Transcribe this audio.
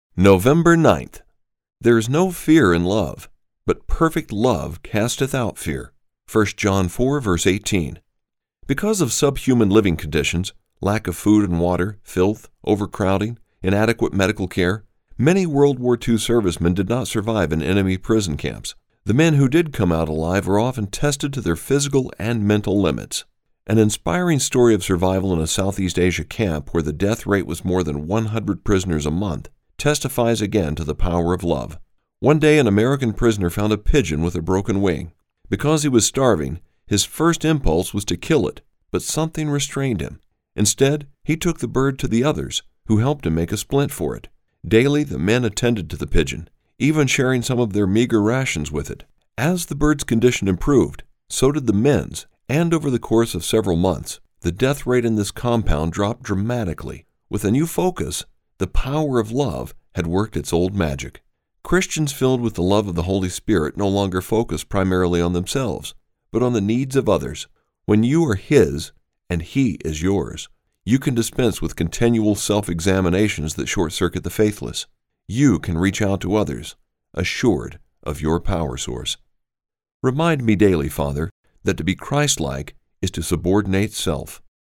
November 9th. There is no fear in love, but perfect love casteth out fear. 1 John 4, verse 18. Because of subhuman living conditions, lack of food and water, filth, overcrowding, inadequate medical care, many World War II servicemen did not survive in enemy prison camps. The men who did come out alive were often tested to their physical and mental limits. An inspiring story of survival in a Southeast Asia camp where the death rate was more than 100 prisoners a month testifies again to the power of love. One day an American prisoner found a pigeon with a broken wing. Because he was starving, his first impulse was to kill it, but something restrained him. Instead, he took the bird to the others, who helped him make a splint for it. Daily the men attended to the pigeon, even sharing some of their meager rations with it. As the bird's condition improved, so did the men's, and over the course of several months, the death rate in this compound dropped dramatically. With a new focus, the power of love had worked its old magic. Christians filled with the love of the Holy Spirit no longer focus primarily on themselves, but on the needs of others. When you are His and He is yours, you can dispense with continual self-examinations that short-circuit the faithless. You can reach out to others, assured of your power source. Remind me daily, Father, that to be Christ-like is to subordinate self.